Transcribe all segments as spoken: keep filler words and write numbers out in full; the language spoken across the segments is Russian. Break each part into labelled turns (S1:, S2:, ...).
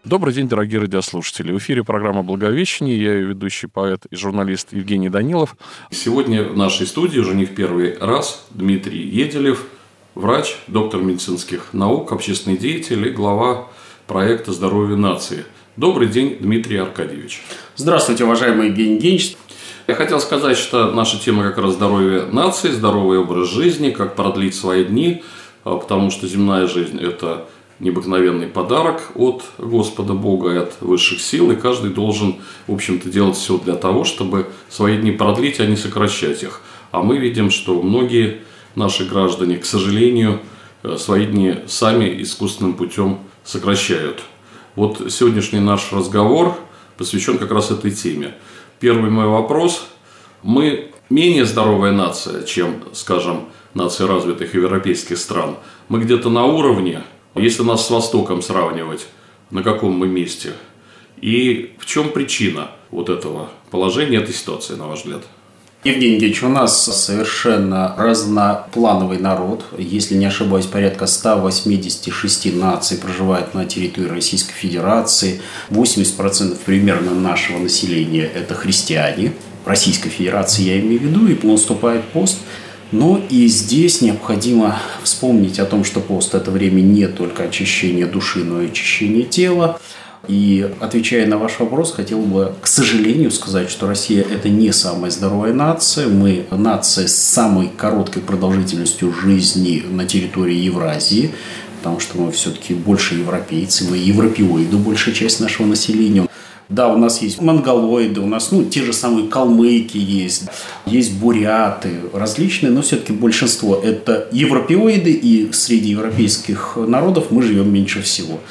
S1: Добрый день, дорогие радиослушатели. В эфире программа «Благовещение». Я ее ведущий поэт и журналист Евгений Данилов. Сегодня в нашей студии уже не в первый раз Дмитрий Еделев, врач, доктор медицинских наук, общественный деятель и глава проекта «Здоровье нации». Добрый день, Дмитрий Аркадьевич.
S2: Здравствуйте, уважаемый Евгений Евгеньевич.
S1: Я хотел сказать, что наша тема как раз здоровье нации, здоровый образ жизни, как продлить свои дни, потому что земная жизнь – это необыкновенный подарок от Господа Бога и от высших сил, и каждый должен, в общем-то, делать все для того, чтобы свои дни продлить, а не сокращать их. А мы видим, что многие наши граждане, к сожалению, свои дни сами искусственным путем сокращают. Вот сегодняшний наш разговор посвящен как раз этой теме. Первый мой вопрос. Мы менее здоровая нация, чем, скажем, нации развитых европейских стран. Мы где-то на уровне. Если нас с Востоком сравнивать, на каком мы месте? И в чем причина вот этого положения, этой ситуации, на ваш взгляд?
S2: Евгений Евгеньевич, у нас совершенно разноплановый народ. Если не ошибаюсь, порядка ста восьмидесяти шести наций проживает на территории Российской Федерации. восемьдесят процентов примерно нашего населения – это христиане. Российской Федерации я имею в виду, и наступает пост. Но и здесь необходимо вспомнить о том, что пост – это время не только очищения души, но и очищения тела. И, отвечая на ваш вопрос, хотел бы, к сожалению, сказать, что Россия – это не самая здоровая нация. Мы нация с самой короткой продолжительностью жизни на территории Евразии, потому что мы все-таки больше европейцы, мы европеоиды, большая часть нашего населения. Да, у нас есть монголоиды, у нас ну, те же самые калмыки есть, есть буряты, различные, но все-таки большинство – это европеоиды, и среди европейских народов мы живем меньше всего.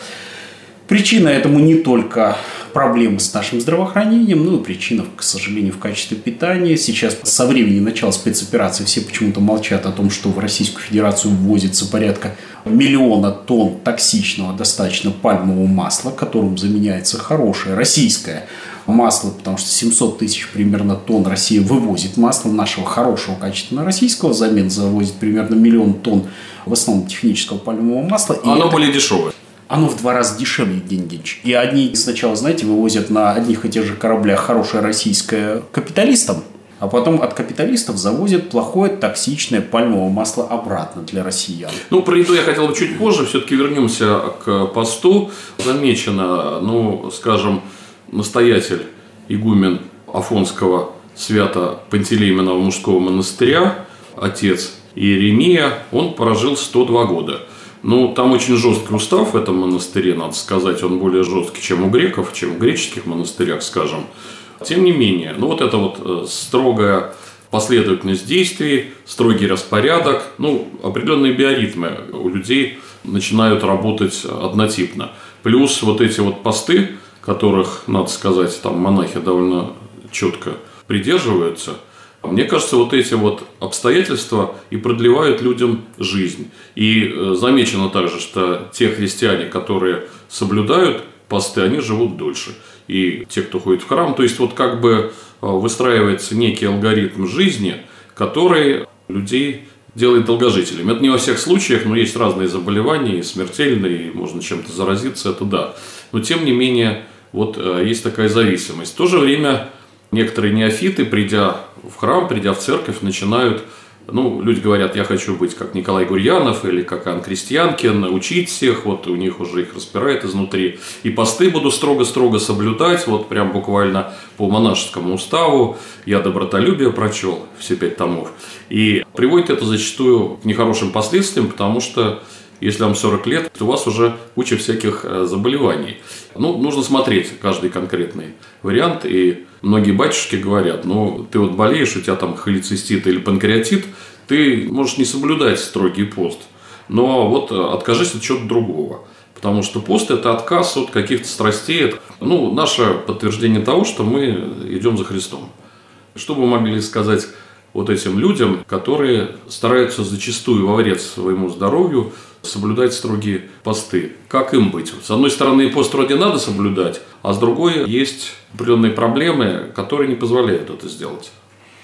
S2: Причина этому не только проблемы с нашим здравоохранением, но и причина, к сожалению, в качестве питания. Сейчас со времени начала спецоперации все почему-то молчат о том, что в Российскую Федерацию ввозится порядка миллиона тонн токсичного достаточно пальмового масла, которым заменяется хорошее российское масло, потому что семьсот тысяч примерно тонн Россия вывозит масла нашего хорошего качественного российского, взамен завозит примерно миллион тонн в основном технического пальмового масла.
S1: Оно это... более дешевое.
S2: Оно в два раза дешевле, Евгений Евгеньевич. И одни сначала, знаете, вывозят на одних и тех же кораблях хорошее российское капиталистам, а потом от капиталистов завозят плохое токсичное пальмовое масло обратно для россиян.
S1: Ну, про еду я хотел бы чуть позже. Все-таки вернемся к посту. Замечено, ну, скажем, настоятель игумен Афонского Свято-Пантелеймонового мужского монастыря, отец Иеремия, он прожил сто два года. Ну, там очень жесткий устав в этом монастыре, надо сказать, он более жесткий, чем у греков, чем в греческих монастырях, скажем. Тем не менее, ну, вот эта вот строгая последовательность действий, строгий распорядок, ну, определенные биоритмы у людей начинают работать однотипно. Плюс вот эти вот посты, которых, надо сказать, там монахи довольно четко придерживаются. Мне кажется, вот эти вот обстоятельства и продлевают людям жизнь. И замечено также, что те христиане, которые соблюдают посты, они живут дольше. И те, кто ходит в храм, то есть вот как бы выстраивается некий алгоритм жизни, который людей делает долгожителями. Это не во всех случаях, но есть разные заболевания, и смертельные, и можно чем-то заразиться, это да. Но тем не менее, вот есть такая зависимость. В то же время некоторые неофиты, придя в храм, придя в церковь, начинают, ну, люди говорят, я хочу быть как Николай Гурьянов или как Иоанн Крестьянкин, учить всех, вот у них уже их распирает изнутри. И посты буду строго-строго соблюдать, вот прям буквально по монашескому уставу. Я добротолюбие прочел, все пять томов. И приводит это зачастую к нехорошим последствиям, потому что если вам сорок лет, то у вас уже куча всяких заболеваний. Ну, нужно смотреть каждый конкретный вариант. И многие батюшки говорят, ну, ты вот болеешь, у тебя там холецистит или панкреатит, ты можешь не соблюдать строгий пост. Но вот откажись от чего-то другого. Потому что пост – это отказ от каких-то страстей. Это, ну, наше подтверждение того, что мы идем за Христом. Что бы мы могли сказать вот этим людям, которые стараются зачастую во вред своему здоровью соблюдать строгие посты? Как им быть? С одной стороны, пост вроде надо соблюдать, а с другой есть определенные проблемы, которые не позволяют это сделать.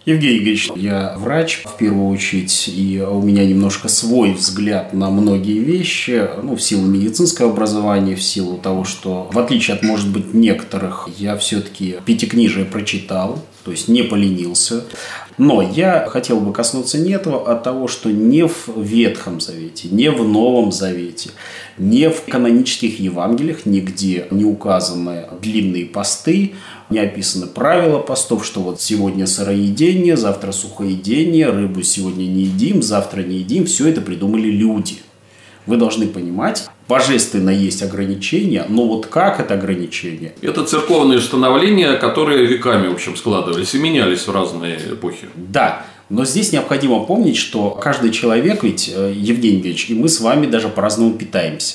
S2: Евгений Евгеньевич, я врач, в первую очередь, и у меня немножко свой взгляд на многие вещи, ну, в силу медицинского образования, в силу того, что, в отличие от, может быть, некоторых, я все-таки пятикнижие прочитал, то есть не поленился. Но я хотел бы коснуться не этого, а того, что не в Ветхом Завете, не в Новом Завете, не в канонических Евангелиях, нигде не указаны длинные посты, не описаны правила постов, что вот сегодня сыроедение, завтра сухоедение, рыбу сегодня не едим, завтра не едим. Все это придумали люди. Вы должны понимать, божественно есть ограничения, но вот как это ограничение?
S1: Это церковные установления, которые веками, в общем, складывались и менялись в разные эпохи.
S2: Да, но здесь необходимо помнить, что каждый человек, ведь, Евгений Евгеньевич, и мы с вами даже по-разному питаемся.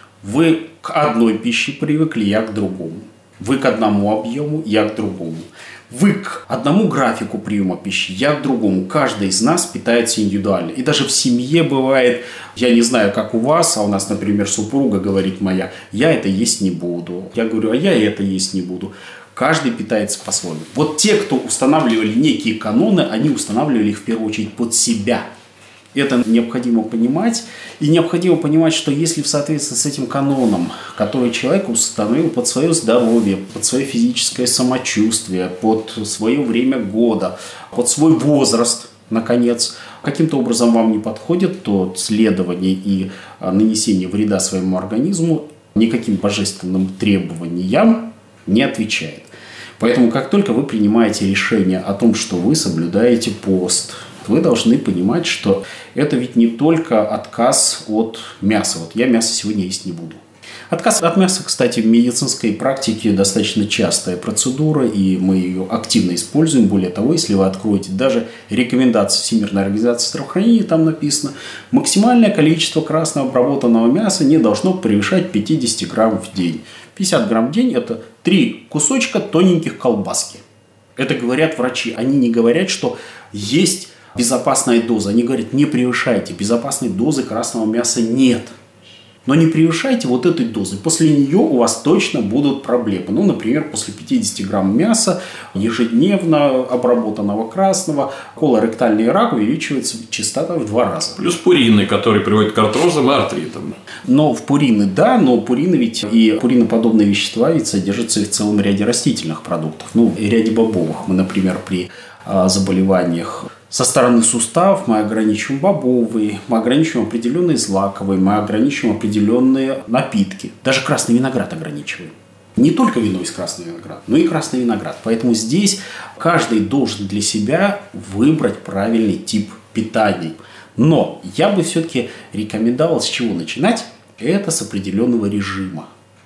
S2: Вы к одной пище привыкли, я к другому. Вы к одному объему, я к другому. Вы к одному графику приема пищи, я к другому. Каждый из нас питается индивидуально. И даже в семье бывает, я не знаю, как у вас, а у нас, например, супруга говорит моя, я это есть не буду. Я говорю, а я это есть не буду. Каждый питается по-своему. Вот те, кто устанавливали некие каноны, они устанавливали их в первую очередь под себя. Это необходимо понимать. И необходимо понимать, что если в соответствии с этим каноном, который человек установил под свое здоровье, под свое физическое самочувствие, под свое время года, под свой возраст, наконец, каким-то образом вам не подходит, то следование и нанесение вреда своему организму никаким божественным требованиям не отвечает. Поэтому, как только вы принимаете решение о том, что вы соблюдаете пост, вы должны понимать, что это ведь не только отказ от мяса. Вот я мясо сегодня есть не буду. Отказ от мяса, кстати, в медицинской практике достаточно частая процедура, и мы ее активно используем. Более того, если вы откроете даже рекомендации Всемирной организации здравоохранения, там написано, максимальное количество красного обработанного мяса не должно превышать пятьдесят грамм в день. пятьдесят грамм в день – это три кусочка тоненьких колбаски. Это говорят врачи. Они не говорят, что есть безопасная доза. Они говорят, не превышайте. Безопасной дозы красного мяса нет. Но не превышайте вот этой дозы. После нее у вас точно будут проблемы. Ну, например, после пятьдесят грамм мяса ежедневно обработанного красного колоректальный рак увеличивается частота в два раза.
S1: Плюс пурины, которые приводят к артрозам и артритам.
S2: Но в пурины, да, но пурины ведь и пуриноподобные вещества ведь содержатся и в целом ряде растительных продуктов. Ну, и ряде бобовых. Мы, например, при а, заболеваниях со стороны суставов мы ограничиваем бобовые, мы ограничиваем определенные злаковые, мы ограничиваем определенные напитки. Даже красный виноград ограничиваем. Не только вино из красного винограда, но и красный виноград. Поэтому здесь каждый должен для себя выбрать правильный тип питания. Но я бы все-таки рекомендовал, с чего начинать, это с определенного режима.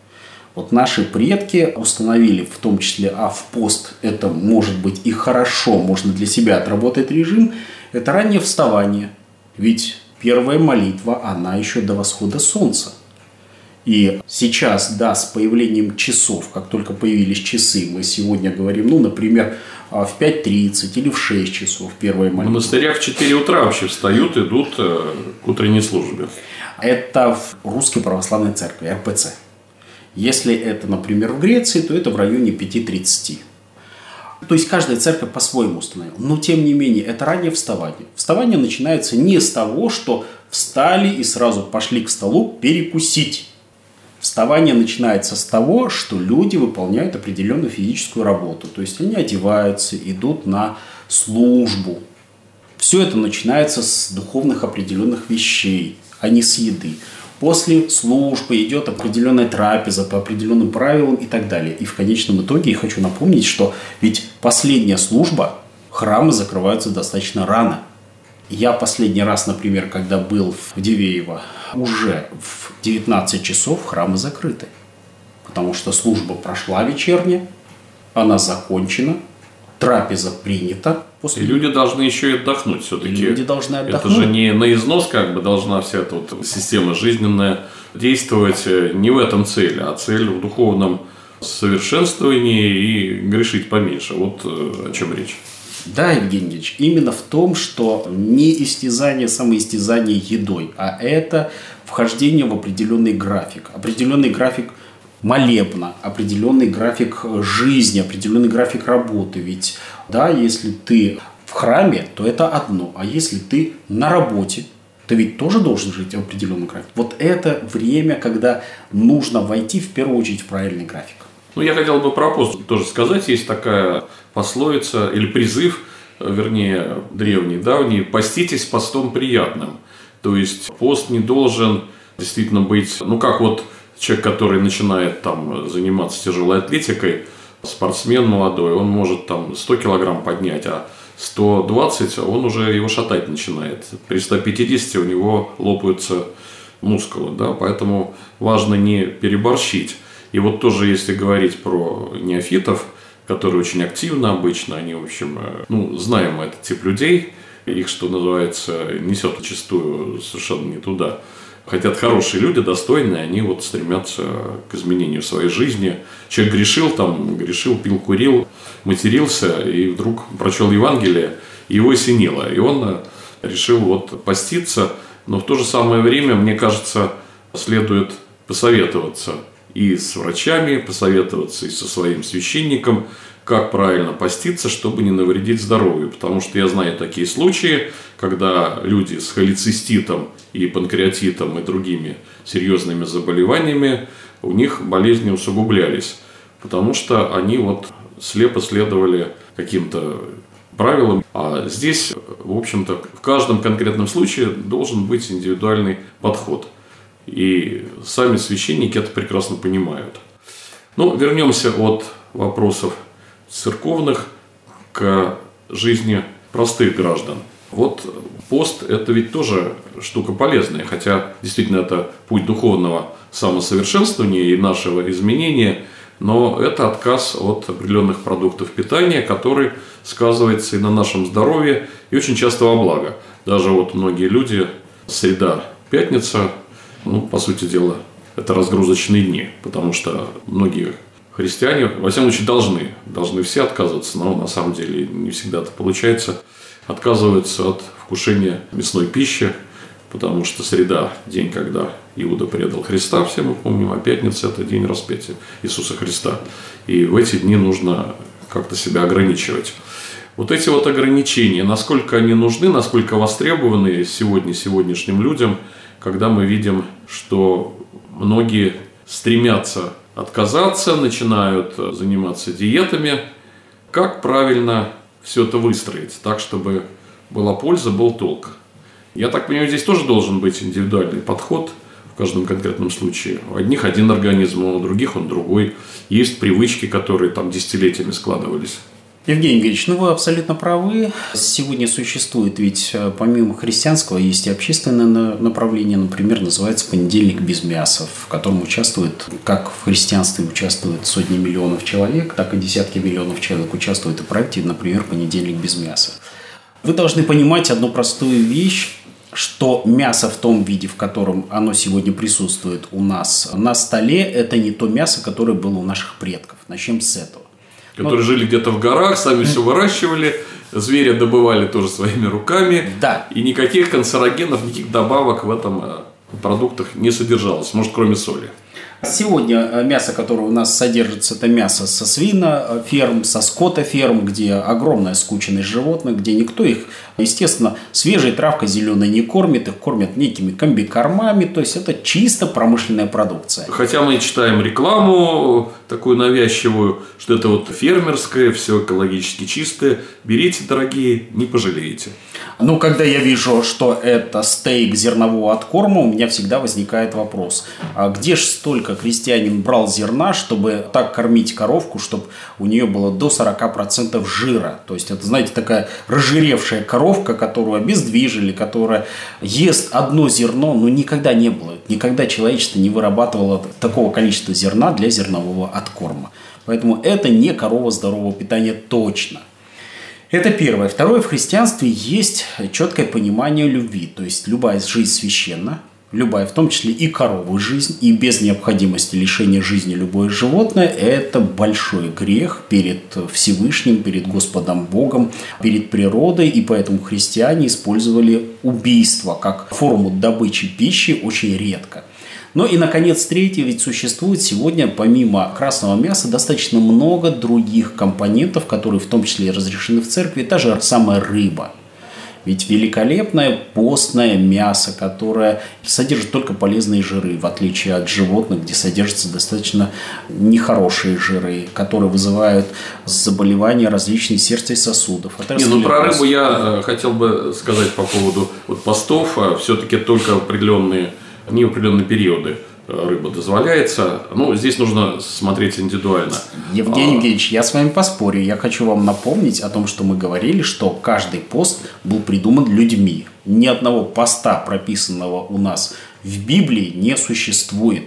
S2: Вот наши предки установили, в том числе, а в пост это может быть и хорошо, можно для себя отработать режим, это раннее вставание. Ведь первая молитва, она еще до восхода солнца. И сейчас, да, с появлением часов, как только появились часы, мы сегодня говорим, ну, например, в пять тридцать или в шесть часов первая молитва.
S1: В монастырях в четыре утра вообще встают, идут к утренней службе.
S2: Это в Русской Православной Церкви, эр пэ цэ. Если это, например, в Греции, то это в районе пять тридцать. То есть каждая церковь по-своему установила. Но тем не менее, это раннее вставание. Вставание начинается не с того, что встали и сразу пошли к столу перекусить. Вставание начинается с того, что люди выполняют определенную физическую работу. То есть они одеваются, идут на службу. Все это начинается с духовных определенных вещей, а не с еды. После службы идет определенная трапеза по определенным правилам и так далее. И в конечном итоге я хочу напомнить, что ведь последняя служба, храмы закрываются достаточно рано. Я последний раз, например, когда был в Дивеево, уже в девятнадцать часов храмы закрыты. Потому что служба прошла вечерняя, она закончена, трапеза принята. После...
S1: И люди должны еще и отдохнуть все-таки.
S2: И люди должны отдохнуть.
S1: Это же не на износ, как бы должна вся эта вот система жизненная действовать. Не в этом цель, а цель в духовном совершенствовании и грешить поменьше. Вот о чем речь.
S2: Да, Евгений Ильич, именно в том, что не истязание, самоистязание едой, а это вхождение в определенный график. Определенный график молебна, определенный график жизни, определенный график работы. Ведь, да, если ты храме, то это одно. А если ты на работе, ты ведь тоже должен жить в определенном графике. Вот это время, когда нужно войти в первую очередь в правильный график.
S1: Ну, я хотел бы про пост тоже сказать. Есть такая пословица или призыв, вернее, древний, давний: «Поститесь постом приятным». То есть пост не должен действительно быть, ну, как вот человек, который начинает там заниматься тяжелой атлетикой, спортсмен молодой, он может там сто килограмм поднять, а сто двадцать он уже его шатать начинает. При ста пятидесяти у него лопаются мускулы, да, поэтому важно не переборщить. И вот тоже, если говорить про неофитов, которые очень активно обычно, они, в общем, ну, знаем этот тип людей, их, что называется, несет зачастую совершенно не туда. Хотят хорошие люди, достойные, они вот стремятся к изменению своей жизни. Человек грешил, там, грешил, пил, курил, матерился, и вдруг прочел Евангелие, и его осенило. И он решил вот поститься, но в то же самое время, мне кажется, следует посоветоваться и с врачами, посоветоваться и со своим священником, как правильно поститься, чтобы не навредить здоровью. Потому что я знаю такие случаи, когда люди с холециститом и панкреатитом и другими серьезными заболеваниями, у них болезни усугублялись. Потому что они вот слепо следовали каким-то правилам. А здесь, в общем-то, в каждом конкретном случае должен быть индивидуальный подход. И сами священники это прекрасно понимают. Ну, вернемся от вопросов церковных к жизни простых граждан. Вот пост – это ведь тоже штука полезная, хотя действительно это путь духовного самосовершенствования и нашего изменения, но это отказ от определенных продуктов питания, который сказывается и на нашем здоровье, и очень часто во благо. Даже вот многие люди, среда, пятница, ну, по сути дела, это разгрузочные дни, потому что многие христиане, во всяком случае, должны, должны все отказываться, но на самом деле не всегда это получается, отказываются от вкушения мясной пищи, потому что среда – день, когда Иуда предал Христа, все мы помним, а пятница – это день распятия Иисуса Христа. И в эти дни нужно как-то себя ограничивать. Вот эти вот ограничения, насколько они нужны, насколько востребованы сегодня сегодняшним людям, когда мы видим, что многие стремятся отказаться, начинают заниматься диетами. Как правильно все это выстроить так, чтобы была польза, был толк? Я так понимаю, здесь тоже должен быть индивидуальный подход в каждом конкретном случае. У одних один организм, у других он другой. Есть привычки, которые там десятилетиями складывались.
S2: Евгений Евгеньевич, ну вы абсолютно правы. Сегодня существует ведь помимо христианского есть и общественное направление, например, называется «Понедельник без мяса», в котором участвует, как в христианстве участвуют сотни миллионов человек, так и десятки миллионов человек участвуют в проекте, например, «Понедельник без мяса». Вы должны понимать одну простую вещь, что мясо в том виде, в котором оно сегодня присутствует у нас на столе, это не то мясо, которое было у наших предков. Начнем с этого.
S1: Которые
S2: ну,
S1: жили где-то в горах, сами все выращивали, зверя добывали тоже своими руками.
S2: Да.
S1: И никаких канцерогенов, никаких добавок в этом продуктах не содержалось, может, кроме соли.
S2: Сегодня мясо, которое у нас содержится, это мясо со свиноферм, со скотоферм, где огромная скученность животных, где никто их, естественно, свежей травкой зеленой не кормит, их кормят некими комбикормами, то есть это чисто промышленная продукция.
S1: Хотя мы читаем рекламу такую навязчивую, что это вот фермерское, все экологически чистое. Берите, дорогие, не пожалеете.
S2: Ну, когда я вижу, что это стейк зернового откорма, у меня всегда возникает вопрос, а где же столько крестьянин брал зерна, чтобы так кормить коровку, чтобы у нее было до сорок процентов жира? То есть, это, знаете, такая разжиревшая коровка, которую обездвижили, которая ест одно зерно, но никогда не было. Никогда человечество не вырабатывало такого количества зерна для зернового откорма. Поэтому это не корова здорового питания точно. Это первое. Второе, в христианстве есть четкое понимание любви. То есть, любая жизнь священна, любая, в том числе и корову жизнь, и без необходимости лишения жизни любое животное, это большой грех перед Всевышним, перед Господом Богом, перед природой, и поэтому христиане использовали убийство как форму добычи пищи очень редко. Ну и, наконец, третье, ведь существует сегодня, помимо красного мяса, достаточно много других компонентов, которые в том числе и разрешены в церкви, та же самая рыба. Ведь великолепное постное мясо, которое содержит только полезные жиры, в отличие от животных, где содержатся достаточно нехорошие жиры, которые вызывают заболевания различных сердца и сосудов.
S1: Не, ну про рыбу я хотел бы сказать по поводу вот постов. Все-таки только определенные, не определенные периоды рыба дозволяется. Ну, здесь нужно смотреть индивидуально.
S2: Евгений Евгеньевич, я с вами поспорю. Я хочу вам напомнить о том, что мы говорили, что каждый пост был придуман людьми. Ни одного поста, прописанного у нас в Библии, не существует.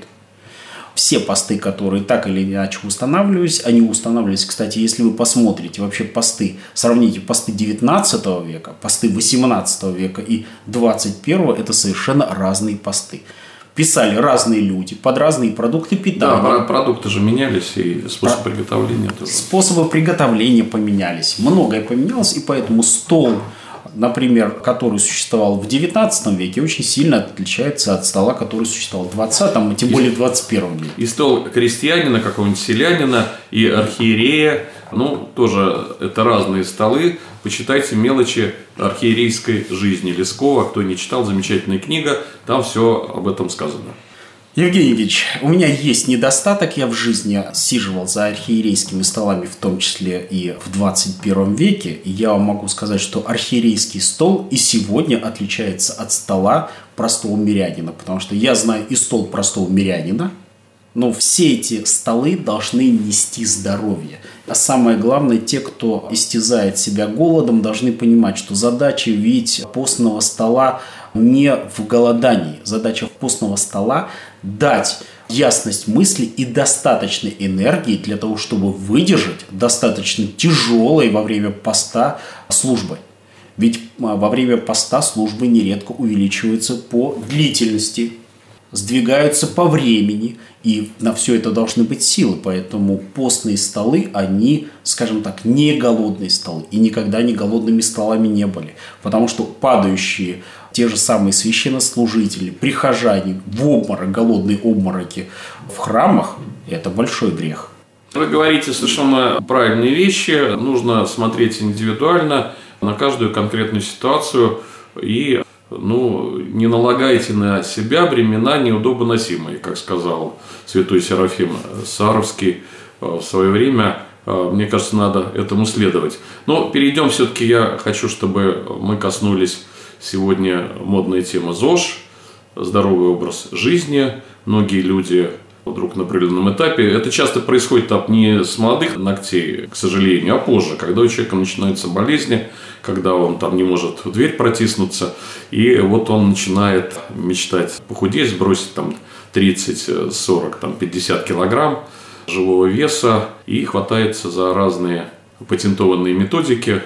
S2: Все посты, которые так или иначе устанавливались, они устанавливались, кстати, если вы посмотрите вообще посты, сравните посты девятнадцатого века, посты восемнадцатого века и двадцать первого, это совершенно разные посты. Писали разные люди под разные продукты питания.
S1: Да, продукты же менялись, и способ Про... приготовления тоже.
S2: Способы приготовления поменялись. Многое поменялось, и поэтому стол, например, который существовал в девятнадцатом веке, очень сильно отличается от стола, который существовал в двадцатом, и тем более в двадцать первом веке.
S1: И стол крестьянина, какого-нибудь селянина, и архиерея, ну, тоже это разные столы. Почитайте «Мелочи архиерейской жизни» Лескова. Кто не читал, замечательная книга, там все об этом сказано.
S2: Евгений Евгеньевич, у меня есть недостаток. Я в жизни сиживал за архиерейскими столами, в том числе и в двадцать первом веке. И я вам могу сказать, что архиерейский стол и сегодня отличается от стола простого мирянина. Потому что я знаю и стол простого мирянина, но все эти столы должны нести здоровье. А самое главное, те, кто истязает себя голодом, должны понимать, что задача ведь постного стола не в голодании. Задача постного стола – дать ясность мысли и достаточной энергии для того, чтобы выдержать достаточно тяжелой во время поста службы. Ведь во время поста службы нередко увеличиваются по длительности, сдвигаются по времени, и на все это должны быть силы. Поэтому постные столы, они, скажем так, не голодные столы. И никогда не голодными столами не были. Потому что падающие те же самые священнослужители, прихожане в обморок, голодные обмороки в храмах – это большой грех.
S1: Вы говорите совершенно правильные вещи. Нужно смотреть индивидуально на каждую конкретную ситуацию и ну, не налагайте на себя бремена неудобоносимые, как сказал святой Серафим Саровский в свое время. Мне кажется, надо этому следовать. Но перейдем все-таки, я хочу, чтобы мы коснулись сегодня модной темы ЗОЖ, здоровый образ жизни. Многие люди вдруг на определенном этапе. Это часто происходит так, не с молодых ногтей, к сожалению, а позже, когда у человека начинаются болезни, когда он там не может в дверь протиснуться, и вот он начинает мечтать похудеть, сбросить там тридцать, сорок, там, пятьдесят килограмм живого веса и хватается за разные патентованные методики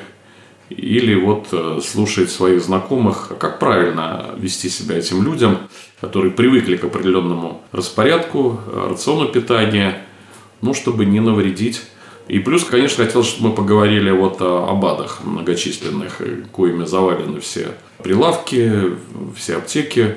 S1: или вот слушает своих знакомых, как правильно вести себя этим людям, которые привыкли к определенному распорядку, рациону питания, ну, чтобы не навредить. И плюс, конечно, хотелось, чтобы мы поговорили вот о БАДах многочисленных, коими завалены все прилавки, все аптеки.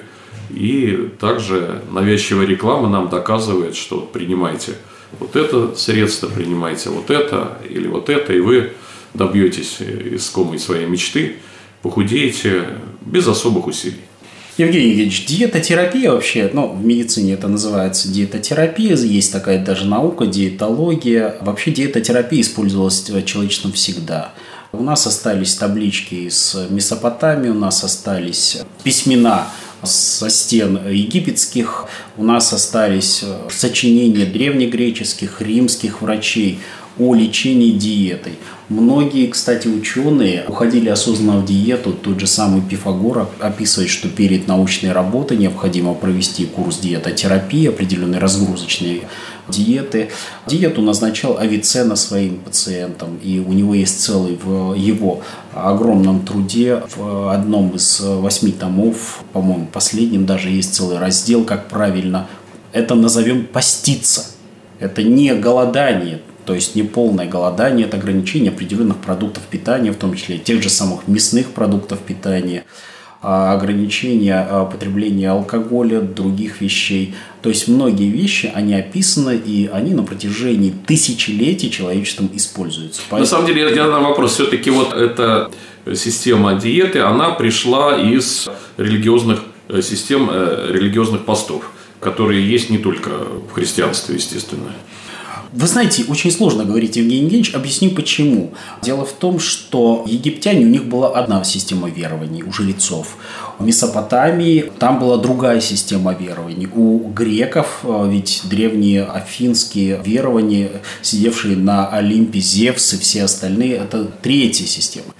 S1: И также навязчивая реклама нам доказывает, что принимайте вот это средство, принимайте вот это или вот это, и вы добьетесь искомой своей мечты, похудеете без особых усилий.
S2: Евгений Евгеньевич, диетотерапия вообще, ну, в медицине это называется диетотерапия, есть такая даже наука, диетология. Вообще диетотерапия использовалась человечеством всегда. У нас остались таблички из Месопотамии, у нас остались письмена со стен египетских, у нас остались сочинения древнегреческих, римских врачей о лечении диетой. Многие, кстати, ученые уходили осознанно в диету. Тот же самый Пифагор описывает, что перед научной работой необходимо провести курс диетотерапии, определенной разгрузочной диеты. Диету назначал Авиценна своим пациентам, и у него есть целый в его огромном труде, в одном из восьми томов, по-моему, последнем даже есть целый раздел, как правильно это назовем поститься. Это не голодание. То есть не полное голодание, это ограничение определенных продуктов питания, в том числе тех же самых мясных продуктов питания. ограничение потребления алкоголя, других вещей. То есть многие вещи, они описаны, и они на протяжении тысячелетий человечеством используются.
S1: Поэтому... На самом деле, я задам вопрос. Все-таки вот эта система диеты, она пришла из религиозных систем, религиозных постов, которые есть не только в христианстве, естественно.
S2: Вы знаете, очень сложно говорить, Евгений Евгеньевич, объясню почему. Дело в том, что египтяне, у них была одна система верований, у жрецов. В Месопотамии там была другая система верований. У греков, ведь древние афинские верования, сидевшие на Олимпе, Зевс и все остальные, это третья система.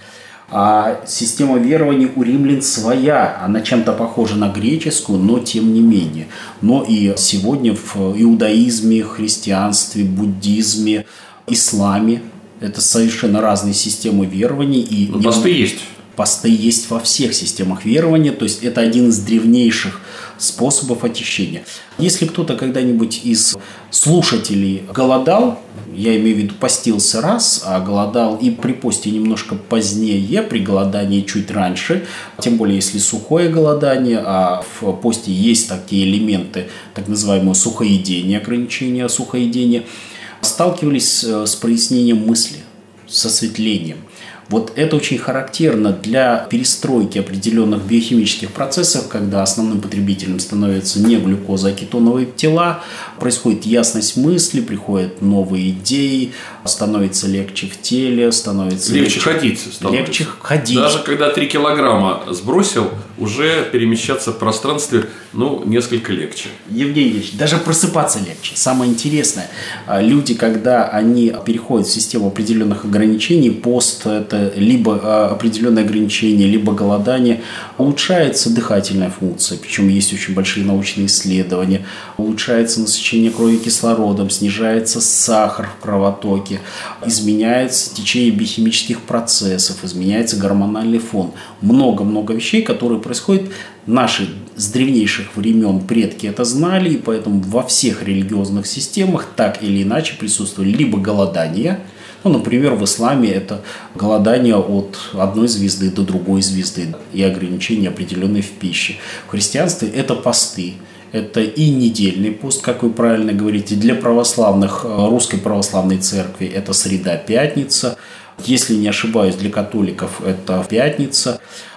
S2: А система верований у римлян своя, она чем-то похожа на греческую, но тем не менее. Но и сегодня в иудаизме, христианстве, буддизме, исламе это совершенно разные системы верований. И
S1: но посты есть.
S2: Посты есть во всех системах верования, то есть это один из древнейших способов очищения. Если кто-то когда-нибудь из слушателей голодал, я имею в виду постился раз, а голодал и при посте немножко позднее, при голодании чуть раньше, тем более если сухое голодание, а в посте есть такие элементы, так называемое сухоедение, ограничение сухоедения, сталкивались с прояснением мысли, с осветлением. Вот это очень характерно для перестройки определенных биохимических процессов, когда основным потребителем становится не глюкоза, а кетоновые тела, происходит ясность мысли, приходят новые идеи, становится легче в теле, становится
S1: легче, легче ходить. Становится.
S2: Легче ходить.
S1: Даже когда три килограмма сбросил, уже перемещаться в пространстве ну, несколько легче.
S2: Евгений Ильич, даже просыпаться легче. Самое интересное, люди, когда они переходят в систему определенных ограничений, пост – это либо определенные ограничения, либо голодание, улучшается дыхательная функция, причем есть очень большие научные исследования, улучшается насыщение крови кислородом, снижается сахар в кровотоке, изменяется течение биохимических процессов, изменяется гормональный фон. Много-много вещей, которые происходят. Наши с древнейших времен предки это знали, и поэтому во всех религиозных системах так или иначе присутствовали либо голодание, ну, например, в исламе это голодание от одной звезды до другой звезды и ограничения определенные в пище. В христианстве это посты. Это и недельный пост, как вы правильно говорите. Для православных, русской православной церкви это среда-пятница. Если не ошибаюсь, для католиков это пятница.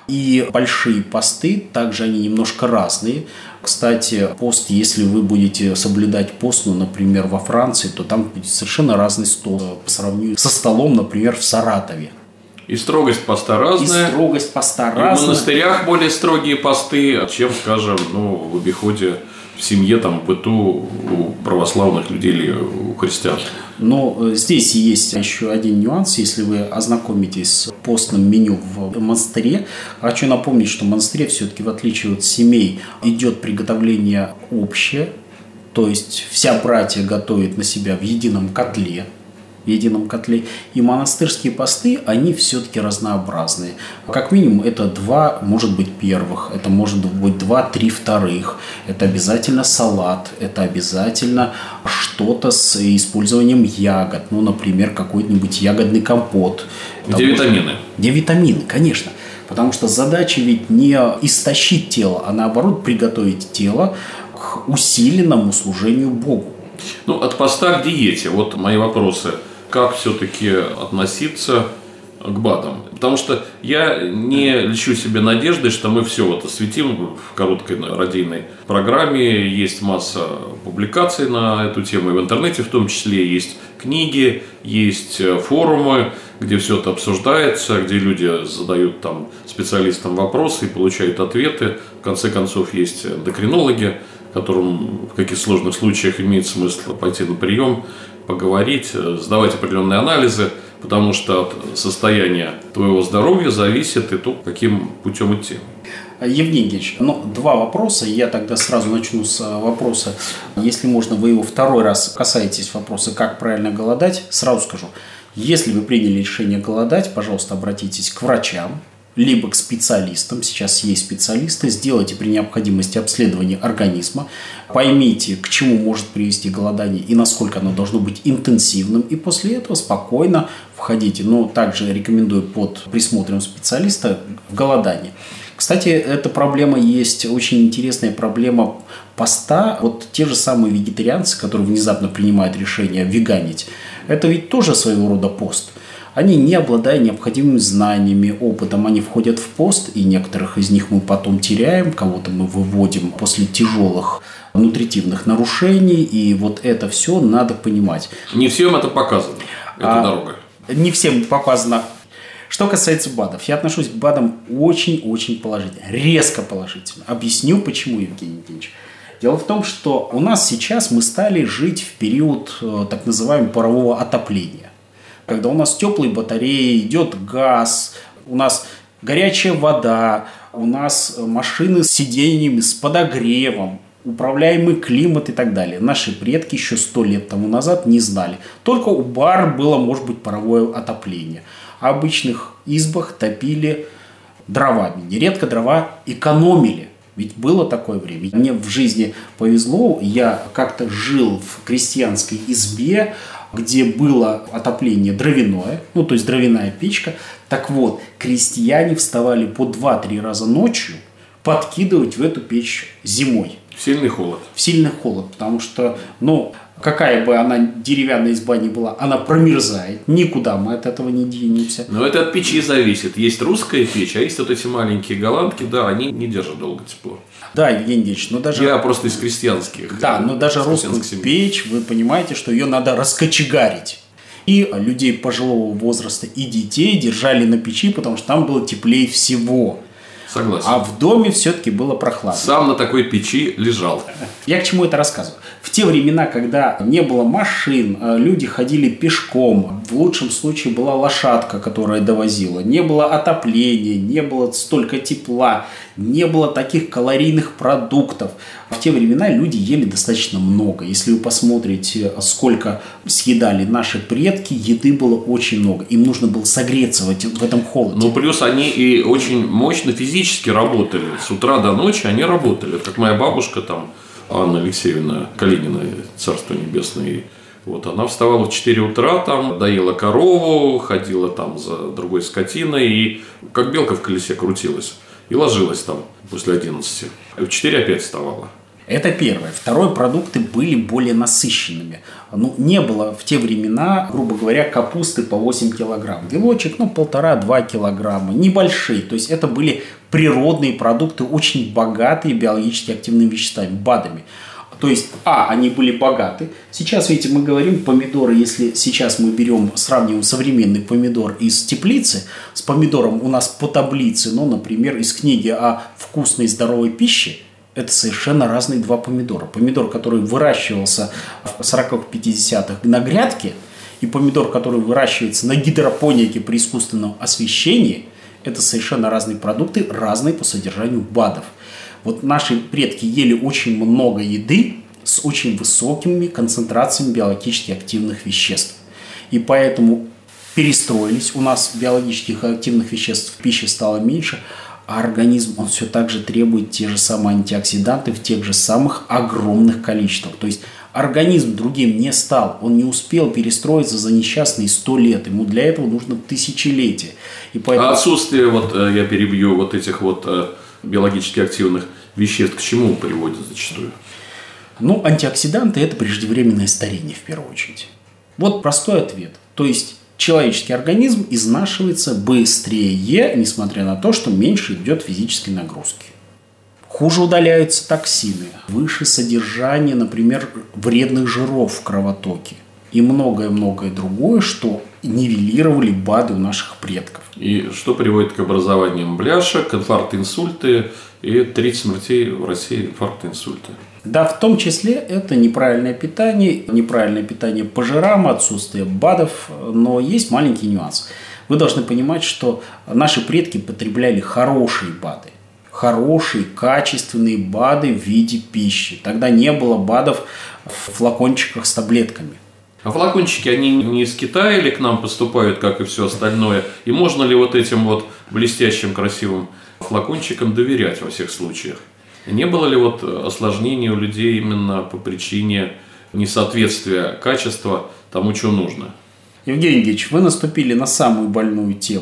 S2: И большие посты, также они немножко разные. Кстати, пост, если вы будете соблюдать пост, ну, например, во Франции, то там будет совершенно разный стол по сравнению со столом, например, в Саратове.
S1: И строгость поста разная.
S2: И строгость поста
S1: разная. И в монастырях более строгие посты, чем, скажем, ну, в обиходе, в семье, там, в быту у православных людей или у христиан.
S2: Но здесь есть еще один нюанс. Если вы ознакомитесь с постным меню в монастыре, хочу напомнить, что в монастыре все-таки, в отличие от семей, идет приготовление общее. То есть вся братья готовит на себя в едином котле. В едином котле. И монастырские посты, они все-таки разнообразные. Как минимум, это два, может быть, первых, это может быть два-три вторых. Это обязательно салат, это обязательно что-то с использованием ягод. Ну, например, какой-нибудь ягодный компот.
S1: Где витамины?
S2: Где витамины, конечно. Потому что задача ведь не истощить тело, а наоборот приготовить тело к усиленному служению Богу.
S1: Ну, от поста к диете. Вот мои вопросы. Как все-таки относиться к БАДам? Потому что я не лечу себе надеждой, что мы все вот осветим в короткой радийной программе. Есть масса публикаций на эту тему, и в интернете в том числе есть книги, есть форумы, где все это обсуждается, где люди задают там специалистам вопросы и получают ответы. В конце концов, есть эндокринологи, которым в каких сложных случаях имеет смысл пойти на прием, поговорить, сдавать определенные анализы, потому что от состояния твоего здоровья зависит и то, каким путем идти.
S2: Евгений Евгеньевич, ну, два вопроса. Я тогда сразу начну с вопроса. Если можно, вы его второй раз касаетесь вопроса, как правильно голодать. Сразу скажу, если вы приняли решение голодать, пожалуйста, обратитесь к врачам, либо к специалистам, сейчас есть специалисты, сделайте при необходимости обследование организма, поймите, к чему может привести голодание и насколько оно должно быть интенсивным, и после этого спокойно входите. Но также рекомендую под присмотром специалиста в голодание. Кстати, эта проблема есть, очень интересная проблема поста. Вот те же самые вегетарианцы, которые внезапно принимают решение веганить, это ведь тоже своего рода пост. Они, не обладая необходимыми знаниями, опытом, они входят в пост, и некоторых из них мы потом теряем, кого-то мы выводим после тяжелых нутритивных нарушений, и вот это все надо понимать.
S1: Не всем это показано, эта
S2: а,
S1: дорога.
S2: Не всем показано. Что касается БАДов, я отношусь к БАДам очень-очень положительно, резко положительно. Объясню, почему, Евгений Евгеньевич. Дело в том, что у нас сейчас мы стали жить в период так называемого парового отопления. Когда у нас теплые батареи, идет газ, у нас горячая вода, у нас машины с сиденьями, с подогревом, управляемый климат и так далее. Наши предки еще сто лет тому назад не знали. Только у бар было, может быть, паровое отопление. А в обычных избах топили дровами. Нередко дрова экономили. Ведь было такое время. Мне в жизни повезло. Я как-то жил в крестьянской избе, где было отопление дровяное, ну, то есть дровяная печка. Так вот, крестьяне вставали по два-три раза ночью подкидывать в эту печь зимой.
S1: В сильный холод.
S2: В сильный холод, потому что, ну, какая бы она деревянная изба ни была, она промерзает, никуда мы от этого не денемся.
S1: Но это от печи зависит. Есть русская печь, а есть вот эти маленькие голландки, да, они не держат долго тепло.
S2: Да, Евгений Ильич, но даже...
S1: Я просто из крестьянских.
S2: Да, но даже русскую печь, вы понимаете, что ее надо раскочегарить. И людей пожилого возраста и детей держали на печи, потому что там было теплее всего.
S1: Согласен.
S2: А в доме все-таки было прохладно.
S1: Сам на такой печи лежал.
S2: Я к чему это рассказываю? В те времена, когда не было машин, люди ходили пешком, в лучшем случае была лошадка, которая довозила, не было отопления, не было столько тепла, не было таких калорийных продуктов. В те времена люди ели достаточно много. Если вы посмотрите, сколько съедали наши предки, еды было очень много. Им нужно было согреться в, эти, в этом холоде.
S1: Ну, плюс они и очень мощно физически работали. С утра до ночи они работали. Как моя бабушка, там, Анна Алексеевна Калинина, царство небесное. Вот, она вставала в четыре утра, там, доила корову, ходила там за другой скотиной и как белка в колесе крутилась. И ложилась там после одиннадцати. В четыре опять вставала.
S2: Это первое. Второе, продукты были более насыщенными. Ну, не было в те времена, грубо говоря, капусты по восемь килограмм. Вилочек, ну, полтора-два килограмма. Небольшие. То есть, это были природные продукты, очень богатые биологически активными веществами, БАДами. То есть, а, они были богаты. Сейчас, видите, мы говорим, помидоры, если сейчас мы берем, сравниваем современный помидор из теплицы с помидором у нас по таблице, ну, например, из книги о вкусной и здоровой пище, это совершенно разные два помидора. Помидор, который выращивался в сороковых-пятидесятых на грядке, и помидор, который выращивается на гидропонике при искусственном освещении, это совершенно разные продукты, разные по содержанию БАДов. Вот наши предки ели очень много еды с очень высокими концентрациями биологически активных веществ. И поэтому перестроились. У нас биологических активных веществ в пище стало меньше, а организм, он все так же требует те же самые антиоксиданты в тех же самых огромных количествах. То есть организм другим не стал, он не успел перестроиться за несчастные сто лет. Ему для этого нужно тысячелетия. И поэтому...
S1: А отсутствие, вот я перебью, вот этих вот биологически активных веществ к чему приводит зачастую?
S2: Ну, антиоксиданты – это преждевременное старение в первую очередь. Вот простой ответ. То есть человеческий организм изнашивается быстрее, несмотря на то, что меньше идет физической нагрузки. Хуже удаляются токсины, выше содержание, например, вредных жиров в кровотоке и многое-многое другое, что нивелировали БАДы у наших предков.
S1: И что приводит к образованию бляшек, инфаркты, инсульты и треть смертей в России инфаркты, инсульты.
S2: Да, в том числе это неправильное питание, неправильное питание по жирам, отсутствие БАДов, но есть маленький нюанс. Вы должны понимать, что наши предки потребляли хорошие БАДы, хорошие, качественные БАДы в виде пищи. Тогда не было БАДов в флакончиках с таблетками.
S1: А флакончики, они не из Китая или к нам поступают, как и все остальное? И можно ли вот этим вот блестящим, красивым флакончикам доверять во всех случаях? Не было ли вот осложнений у людей именно по причине несоответствия качества тому, что нужно?
S2: Евгений Евгеньевич, вы наступили на самую больную тему.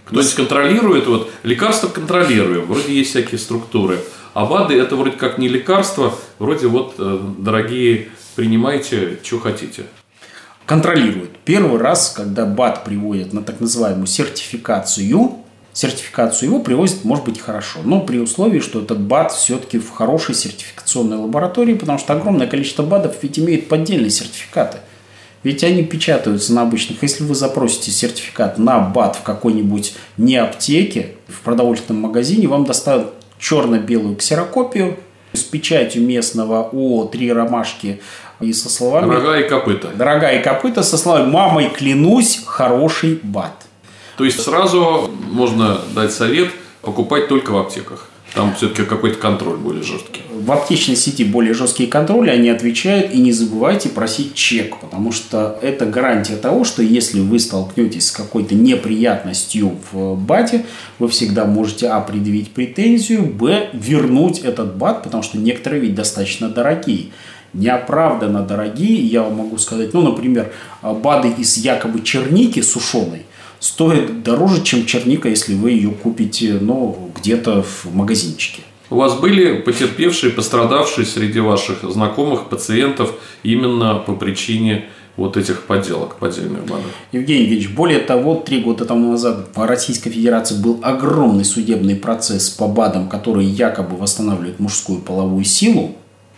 S1: Кто-нибудь контролирует, вот лекарства контролируем, вроде есть всякие структуры, а БАДы это вроде как не лекарства, вроде вот, дорогие, принимайте, что хотите.
S2: Контролирует. Первый раз, когда БАД приводят на так называемую сертификацию, сертификацию его привозят, может быть, хорошо, но при условии, что этот БАД все-таки в хорошей сертификационной лаборатории, потому что огромное количество БАДов ведь имеют поддельные сертификаты. Ведь они печатаются на обычных. Если вы запросите сертификат на БАД в какой-нибудь не аптеке, в продовольственном магазине, вам доставят черно-белую ксерокопию с печатью местного ООО «Три ромашки» и со словами
S1: «Дорога и копыта».
S2: «Дорога и копыта» со словами «Мамой клянусь, хороший БАД».
S1: То есть сразу можно дать совет покупать только в аптеках. Там все-таки какой-то контроль более жесткий.
S2: В аптечной сети более жесткие контроли, они отвечают, и не забывайте просить чек, потому что это гарантия того, что если вы столкнетесь с какой-то неприятностью в БАДе, вы всегда можете а. предъявить претензию, б. вернуть этот БАД, потому что некоторые ведь достаточно дорогие. Неоправданно дорогие, я вам могу сказать, ну, например, БАДы из якобы черники сушеной, стоит дороже, чем черника, если вы ее купите, ну, где-то в магазинчике.
S1: У вас были потерпевшие, пострадавшие среди ваших знакомых, пациентов именно по причине вот этих подделок, поддельных БАДов?
S2: Евгений Евгеньевич, более того, три года тому назад в Российской Федерации был огромный судебный процесс по БАДам, которые якобы восстанавливают мужскую половую силу.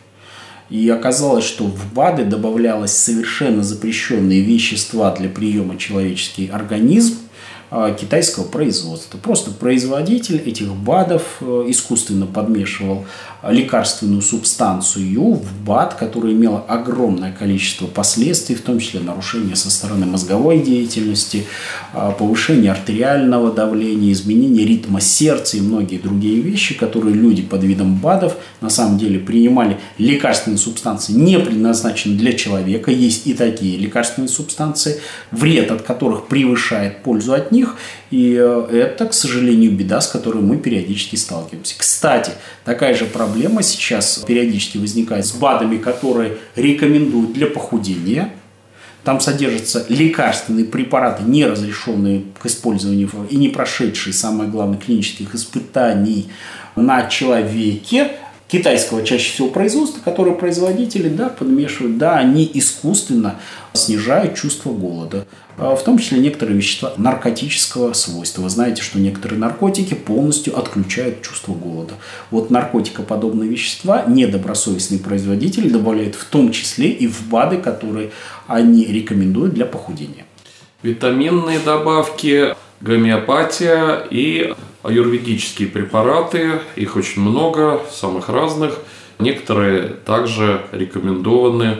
S2: И оказалось, что в БАДы добавлялось совершенно запрещенные вещества для приема человеческий организм китайского производства. Просто производитель этих БАДов искусственно подмешивал лекарственную субстанцию в БАД, которая имела огромное количество последствий, в том числе нарушение со стороны мозговой деятельности, повышение артериального давления, изменение ритма сердца и многие другие вещи, которые люди под видом БАДов на самом деле принимали. Лекарственные субстанции не предназначены для человека. Есть и такие лекарственные субстанции, вред от которых превышает пользу от них. И это, к сожалению, беда, с которой мы периодически сталкиваемся. Кстати, такая же проблема сейчас периодически возникает с БАДами, которые рекомендуют для похудения. Там содержатся лекарственные препараты, не разрешенные к использованию и не прошедшие, самое главное, клинических испытаний на человеке, китайского чаще всего производства, которые производители, да, подмешивают, да, они искусственно снижают чувство голода. В том числе некоторые вещества наркотического свойства. Вы знаете, что некоторые наркотики полностью отключают чувство голода. Вот наркотикоподобные вещества недобросовестные производители добавляют в том числе и в БАДы, которые они рекомендуют для похудения.
S1: Витаминные добавки, гомеопатия и аюрведические препараты, их очень много, самых разных. Некоторые также рекомендованы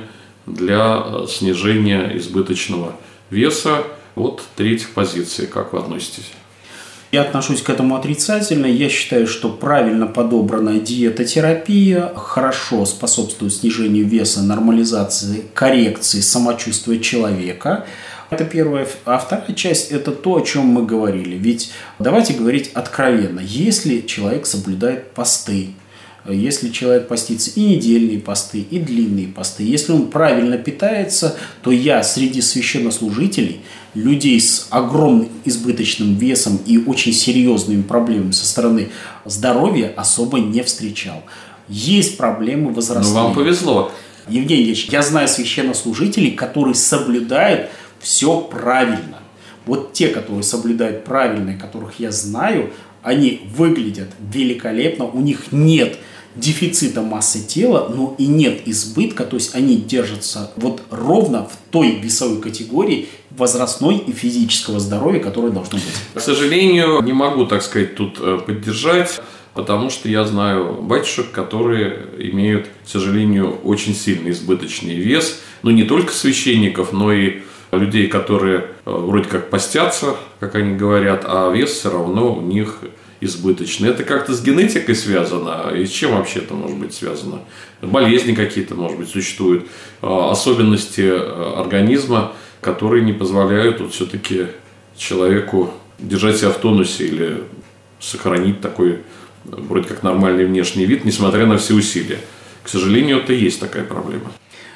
S1: для снижения избыточного веса. Вот третья позиция. Как вы относитесь?
S2: Я отношусь к этому отрицательно. Я считаю, что правильно подобранная диетотерапия хорошо способствует снижению веса, нормализации, коррекции самочувствия человека. Это первая. А вторая часть – это то, о чем мы говорили. Ведь давайте говорить откровенно. Если человек соблюдает посты, если человек постится и недельные посты, и длинные посты, если он правильно питается, то я среди священнослужителей, людей с огромным избыточным весом и очень серьезными проблемами со стороны здоровья особо не встречал. Есть проблемы возрастные.
S1: Ну, вам повезло.
S2: Евгений Ильич, я знаю священнослужителей, которые соблюдают все правильно. Вот те, которые соблюдают правильно, и которых я знаю, они выглядят великолепно, у них нет дефицита массы тела, но и нет избытка, то есть они держатся вот ровно в той весовой категории возрастной и физического здоровья, которое должно быть.
S1: К сожалению, не могу, так сказать, тут поддержать, потому что я знаю батюшек, которые имеют, к сожалению, очень сильный избыточный вес, но не только священников, но и людей, которые вроде как постятся, как они говорят, а вес все равно у них избыточный. Это как-то с генетикой связано? И с чем вообще это может быть связано? Болезни какие-то, может быть, существуют, особенности организма, которые не позволяют вот все-таки человеку держать себя в тонусе или сохранить такой вроде как нормальный внешний вид, несмотря на все усилия. К сожалению, это и есть такая проблема.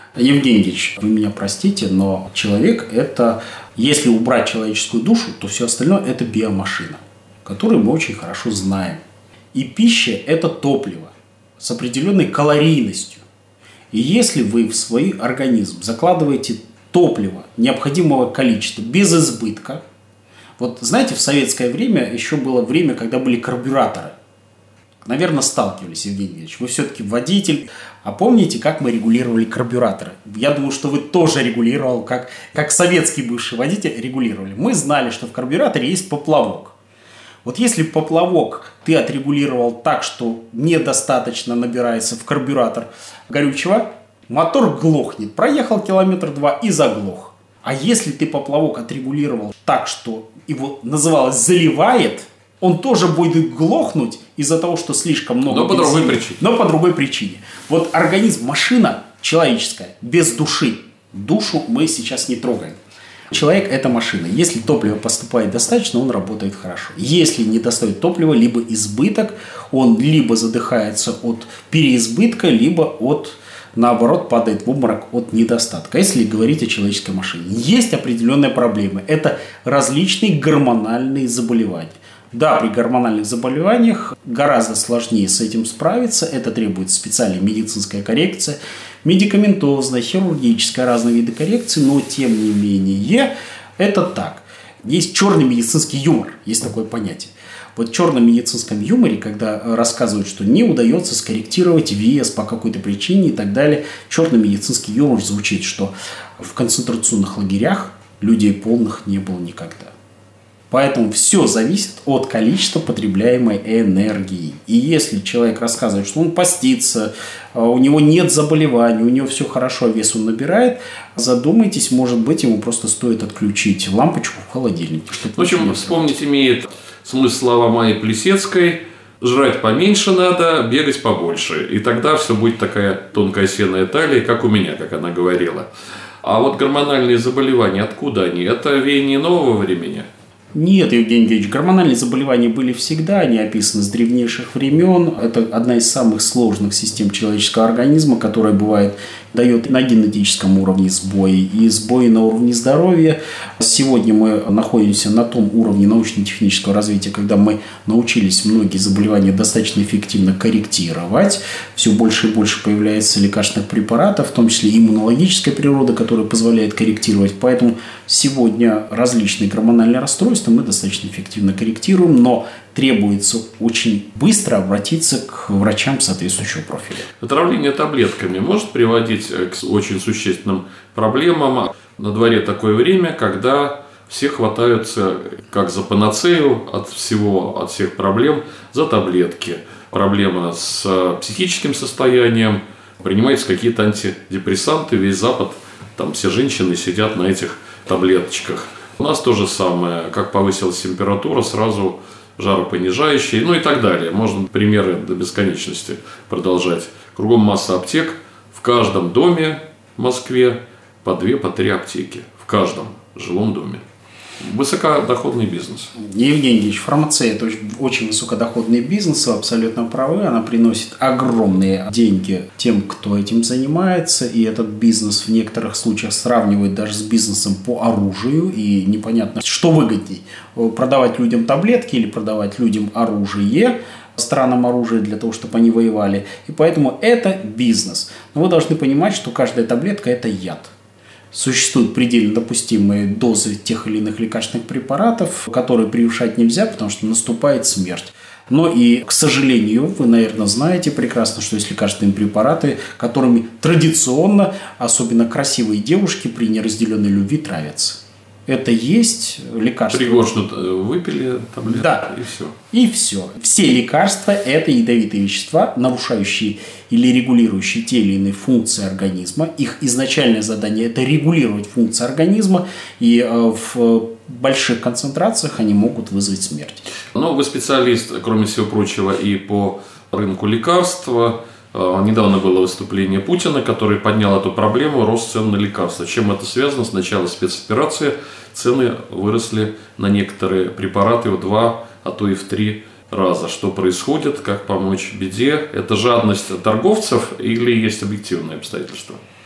S2: Евгений Ильич, вы меня простите, но человек – это, если убрать человеческую душу, то все остальное – это биомашина, которую мы очень хорошо знаем. И пища – это топливо с определенной калорийностью. И если вы в свой организм закладываете топливо необходимого количества без избытка, вот знаете, в советское время еще было время, когда были карбюраторы. Наверное, сталкивались, Евгений Ильич. Вы все-таки водитель. А помните, как мы регулировали карбюраторы? Я думаю, что вы тоже регулировали, как, как советский бывший водитель регулировали. Мы знали, что в карбюраторе есть поплавок. Вот если поплавок ты отрегулировал так, что недостаточно набирается в карбюратор горючего, мотор глохнет. Проехал километр два и заглох. А если ты поплавок отрегулировал так, что его называлось заливает, он тоже будет глохнуть из-за того, что слишком много
S1: Но по
S2: бензина,
S1: другой причине.
S2: Но по другой причине. Вот организм, машина человеческая, без души. Душу мы сейчас не трогаем. Человек – это машина. Если топливо поступает достаточно, он работает хорошо. Если не достает топлива, либо избыток, он либо задыхается от переизбытка, либо от, наоборот, падает в обморок от недостатка. Если говорить о человеческой машине. Есть определенные проблемы. Это различные гормональные заболевания. Да, при гормональных заболеваниях гораздо сложнее с этим справиться. Это требует специальной медицинской коррекции, медикаментозная, хирургическая, разные виды коррекции. Но, тем не менее, это так. Есть черный медицинский юмор, есть такое понятие. Вот в черном медицинском юморе, когда рассказывают, что не удается скорректировать вес по какой-то причине и так далее, черный медицинский юмор звучит, что в концентрационных лагерях людей полных не было никогда. Поэтому все зависит от количества потребляемой энергии. И если человек рассказывает, что он постится, у него нет заболеваний, у него все хорошо, а вес он набирает, задумайтесь, может быть, ему просто стоит отключить лампочку в холодильнике.
S1: В общем, вспомнить имеет смысл слова Майи Плисецкой: жрать поменьше надо, бегать побольше. И тогда все будет такая тонкая сенная талия, как у меня, как она говорила. А вот гормональные заболевания, откуда они? Это веяние нового времени?
S2: Нет, Евгений Евгеньевич, гормональные заболевания были всегда, они описаны с древнейших времен. Это одна из самых сложных систем человеческого организма, которая бывает, дает на генетическом уровне сбои и сбои на уровне здоровья. Сегодня мы находимся на том уровне научно-технического развития, когда мы научились многие заболевания достаточно эффективно корректировать. Все больше и больше появляется лекарственных препаратов, в том числе иммунологическая природа, которая позволяет корректировать. Поэтому сегодня различные гормональные расстройства мы достаточно эффективно корректируем, но требуется очень быстро обратиться к врачам соответствующего профиля.
S1: Отравление таблетками может приводить к очень существенным проблемам. На дворе такое время, когда все хватаются как за панацею от всего, от всех проблем, за таблетки. Проблема с психическим состоянием, принимаются какие-то антидепрессанты, весь Запад, там все женщины сидят на этих таблеточках. У нас то же самое, как повысилась температура, сразу жаропонижающие, ну и так далее. Можно примеры до бесконечности продолжать. Кругом масса аптек. В каждом доме в Москве по две, по три аптеки. В каждом жилом доме. Высокодоходный бизнес.
S2: Евгений Евгеньевич, фармация – это очень, очень высокодоходный бизнес, вы абсолютно правы. Она приносит огромные деньги тем, кто этим занимается. И этот бизнес в некоторых случаях сравнивают даже с бизнесом по оружию. И непонятно, что выгодней – продавать людям таблетки или продавать людям оружие, странам оружие для того, чтобы они воевали. И поэтому это бизнес. Но вы должны понимать, что каждая таблетка – это яд. Существуют предельно допустимые дозы тех или иных лекарственных препаратов, которые превышать нельзя, потому что наступает смерть. Но и, к сожалению, вы, наверное, знаете прекрасно, что есть лекарственные препараты, которыми традиционно, особенно красивые девушки при неразделенной любви травятся. Это есть лекарства.
S1: Пригоршню выпили таблетки,
S2: да.
S1: И все.
S2: И все. Все лекарства – это ядовитые вещества, нарушающие или регулирующие те или иные функции организма. Их изначальное задание – это регулировать функции организма, и в больших концентрациях они могут вызвать смерть.
S1: Но вы специалист, кроме всего прочего, и по рынку лекарств. Недавно было выступление Путина, который поднял эту проблему, рост цен на лекарства. Чем это связано? С начала спецоперации цены выросли на некоторые препараты в два, а то и в три раза. Что происходит? Как помочь беде? Это жадность торговцев или есть объективные обстоятельства?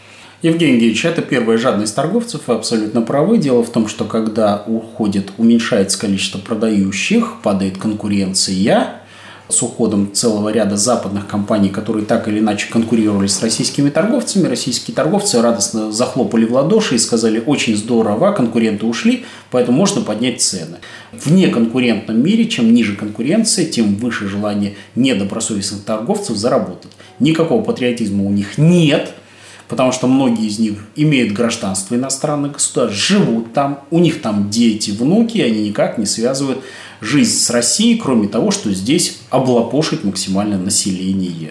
S2: Евгений Евгеньевич, это первая жадность торговцев, вы абсолютно правы. Дело в том, что когда уходит, уменьшается количество продающих, падает конкуренция, с уходом целого ряда западных компаний, которые так или иначе конкурировали с российскими торговцами, российские торговцы радостно захлопали в ладоши и сказали: очень здорово, конкуренты ушли, поэтому можно поднять цены. В неконкурентном мире, чем ниже конкуренция, тем выше желание недобросовестных торговцев заработать. Никакого патриотизма у них нет, потому что многие из них имеют гражданство иностранных государств, живут там, у них там дети, внуки, и они никак не связывают жизнь с Россией, кроме того, что здесь облапошить максимально население.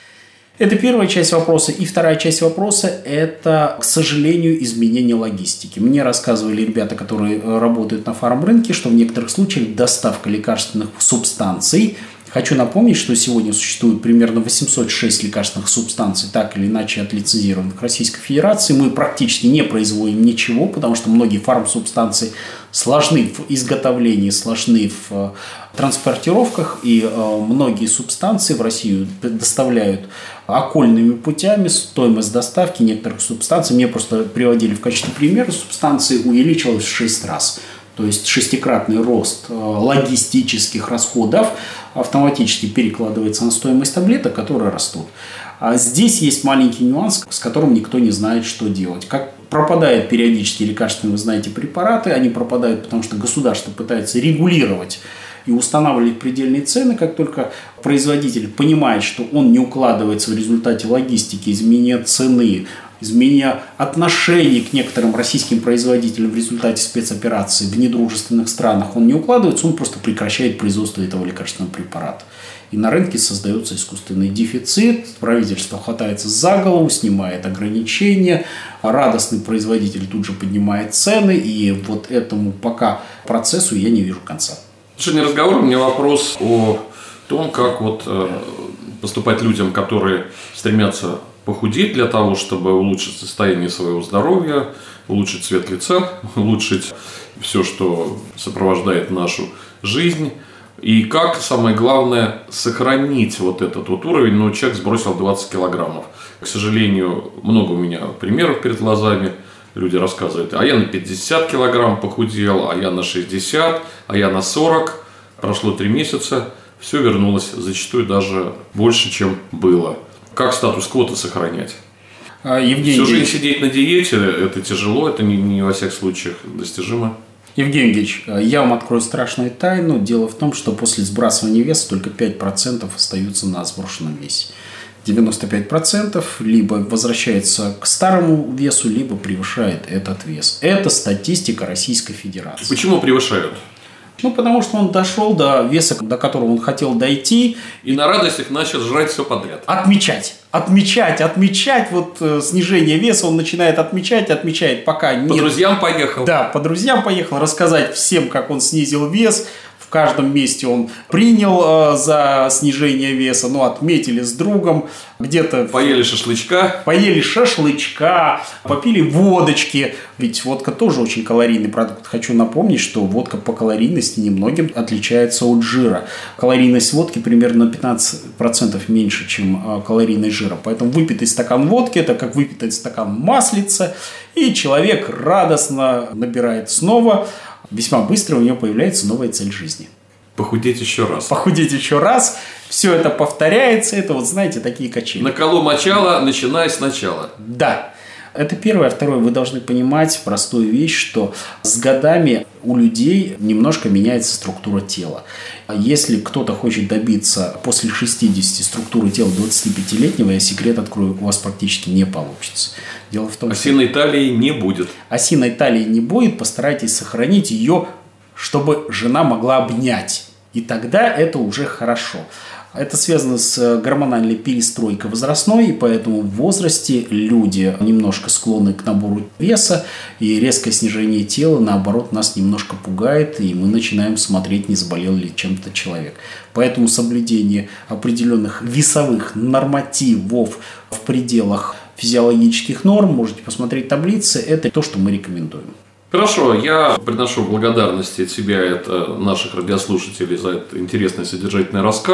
S2: Это первая часть вопроса. И вторая часть вопроса – это, к сожалению, изменение логистики. Мне рассказывали ребята, которые работают на фармрынке, что в некоторых случаях доставка лекарственных субстанций. Хочу напомнить, что сегодня существует примерно восемьсот шесть лекарственных субстанций, так или иначе отлицензированных в Российской Федерации. Мы практически не производим ничего, потому что многие фармсубстанции сложны в изготовлении, сложны в транспортировках, и многие субстанции в Россию доставляют окольными путями. Стоимость доставки некоторых субстанций, мне просто приводили в качестве примера, субстанции увеличилась в шесть раз. То есть шестикратный рост логистических расходов автоматически перекладывается на стоимость таблеток, которые растут. А здесь есть маленький нюанс, с которым никто не знает, что делать. Как пропадают периодически лекарственные, вы знаете, препараты, они пропадают, потому что государство пытается регулировать и устанавливать предельные цены. Как только производитель понимает, что он не укладывается в результате логистики, изменения цены, изменения отношений к некоторым российским производителям в результате спецопераций в недружественных странах, он не укладывается, он просто прекращает производство этого лекарственного препарата. И на рынке создается искусственный дефицит, правительство хватается за голову, снимает ограничения, радостный производитель тут же поднимает цены, и вот этому пока процессу я не вижу конца.
S1: Это не разговор, у меня вопрос о том, как вот э, поступать людям, которые стремятся похудеть для того, чтобы улучшить состояние своего здоровья, улучшить цвет лица, улучшить все, что сопровождает нашу жизнь. И как, самое главное, сохранить вот этот вот уровень. Ну, человек сбросил двадцать килограммов. К сожалению, много у меня примеров перед глазами. Люди рассказывают: а я на пятьдесят килограмм похудел, а я на шестьдесят, а я на сорок. Прошло три месяца, все вернулось, зачастую даже больше, чем было. Как статус-кво-то сохранять?
S2: Евгений
S1: Всю жизнь сидеть на диете – это тяжело, это не, не во всех случаях достижимо.
S2: Евгений Евгеньевич, я вам открою страшную тайну. Дело в том, что после сбрасывания веса только пять процентов остаются на сброшенном весе. девяносто пять процентов либо возвращается к старому весу, либо превышает этот вес. Это статистика Российской Федерации.
S1: Почему превышают?
S2: Ну, потому что он дошел до веса, до которого он хотел дойти.
S1: И на радостях начал жрать все подряд.
S2: Отмечать. Отмечать, отмечать. Вот э, снижение веса он начинает отмечать, отмечает, пока нет.
S1: По друзьям поехал.
S2: Да, по друзьям поехал. Рассказать всем, как он снизил вес. В каждом месте он принял э, за снижение веса. Ну, отметили с другом. Где-то...
S1: Поели шашлычка.
S2: Поели шашлычка, попили водочки. Ведь водка тоже очень калорийный продукт. Хочу напомнить, что водка по калорийности немногим отличается от жира. Калорийность водки примерно на пятнадцать процентов меньше, чем калорийность жира. Поэтому выпитый стакан водки – это как выпитый стакан маслица. И человек радостно набирает снова. Весьма быстро у него появляется новая цель жизни.
S1: Похудеть еще раз.
S2: Похудеть еще раз. Все это повторяется. Это вот, знаете, такие качели.
S1: На колу мочала, начиная сначала.
S2: Да. Это первое. А второе, вы должны понимать простую вещь, что с годами у людей немножко меняется структура тела. Если кто-то хочет добиться после шестидесяти структуры тела двадцатипятилетнего, я секрет открою, у вас практически не получится. Дело в том,
S1: осиной что... талии не будет.
S2: Осиной талии не будет. Постарайтесь сохранить ее, чтобы жена могла обнять. И тогда это уже хорошо. Это связано с гормональной перестройкой возрастной, и поэтому в возрасте люди немножко склонны к набору веса, и резкое снижение тела, наоборот, нас немножко пугает, и мы начинаем смотреть, не заболел ли чем-то человек. Поэтому соблюдение определенных весовых нормативов в пределах физиологических норм, можете посмотреть таблицы, это то, что мы рекомендуем.
S1: Хорошо, я приношу благодарности от себя и от наших радиослушателей за этот интересный содержательный рассказ.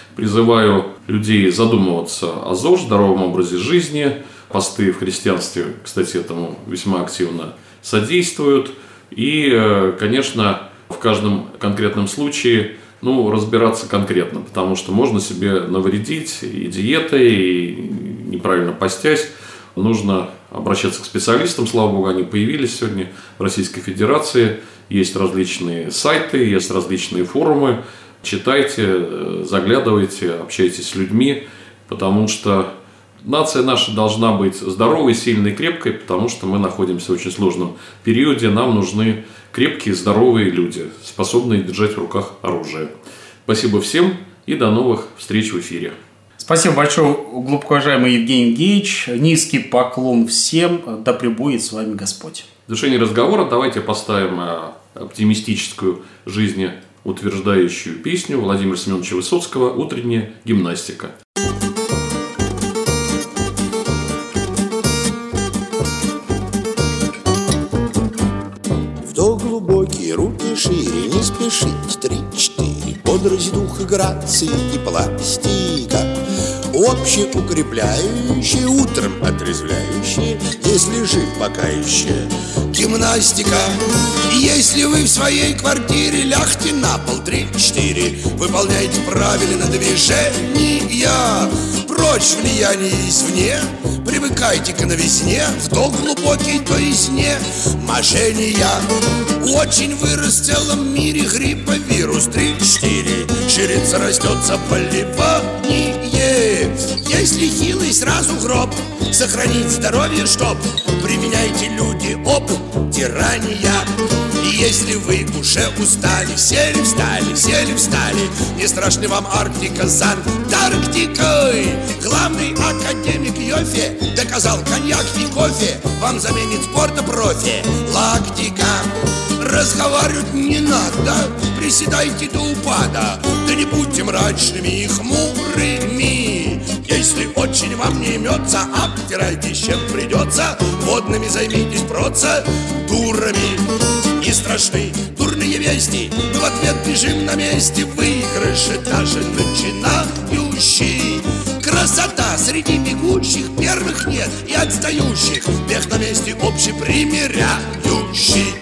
S1: Призываю людей задумываться о ЗОЖ, здоровом образе жизни. Посты в христианстве, кстати, этому весьма активно содействуют. И, конечно, в каждом конкретном случае ну, разбираться конкретно, потому что можно себе навредить и диетой, и неправильно постясь. Нужно обращаться к специалистам, слава богу, они появились сегодня в Российской Федерации. Есть различные сайты, есть различные форумы. Читайте, заглядывайте, общайтесь с людьми, потому что нация наша должна быть здоровой, сильной, крепкой, потому что мы находимся в очень сложном периоде. Нам нужны крепкие, здоровые люди, способные держать в руках оружие. Спасибо всем и до новых встреч в эфире.
S2: Спасибо большое, глубоко уважаемый Евгений Евгеньевич. Низкий поклон всем. Да пребудет с вами Господь.
S1: В завершении разговора давайте поставим оптимистическую, жизнеутверждающую песню Владимира Семеновича Высоцкого «Утренняя гимнастика».
S3: Вдох глубокий, руки шире, не спешить, три-четыре. Бодрость духа, грации и пластика. Общеукрепляющие, утром отрезвляющие, если жив пока еще гимнастика. Если вы в своей квартире, лягте на пол, три-четыре. Выполняйте правильно движения. Прочь влияние извне, привыкайте к новизне. Вдох глубокий, то есть не мошенния. Очень вырос в целом мире грипповирус, три-четыре. Ширится, растет заболевание. Если хилый, сразу гроб. Сохранить здоровье, чтоб применяйте, люди, обтирания. И если вы уже устали, сели, встали, сели, встали, не страшны вам Арктика с Антарктикой. Главный академик Йофе доказал, коньяк и кофе вам заменит спорта профи. Лактика. Разговаривать не надо, приседайте до упада. Да не будьте мрачными и хмурыми. Если очень вам не имется, обтирайтесь, чем придется. Водными займитесь процедурами. Не страшны дурные вести, мы в ответ бежим на месте. Выигрыши даже начинающий. Красота среди бегущих, первых нет и отстающих. Бег на месте общепримиряющий.